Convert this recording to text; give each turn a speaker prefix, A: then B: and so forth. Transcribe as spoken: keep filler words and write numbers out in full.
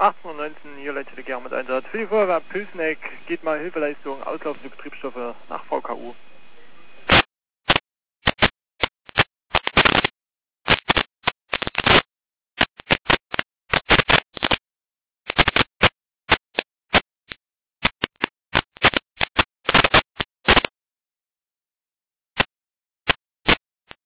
A: achtzehnhundertneunzehn, hier Leitstelle Gern mit Einsatz. Für die Feuerwehr Pülsneck geht mal Hilfeleistung, auslaufende Betriebsstoffe nach V K U.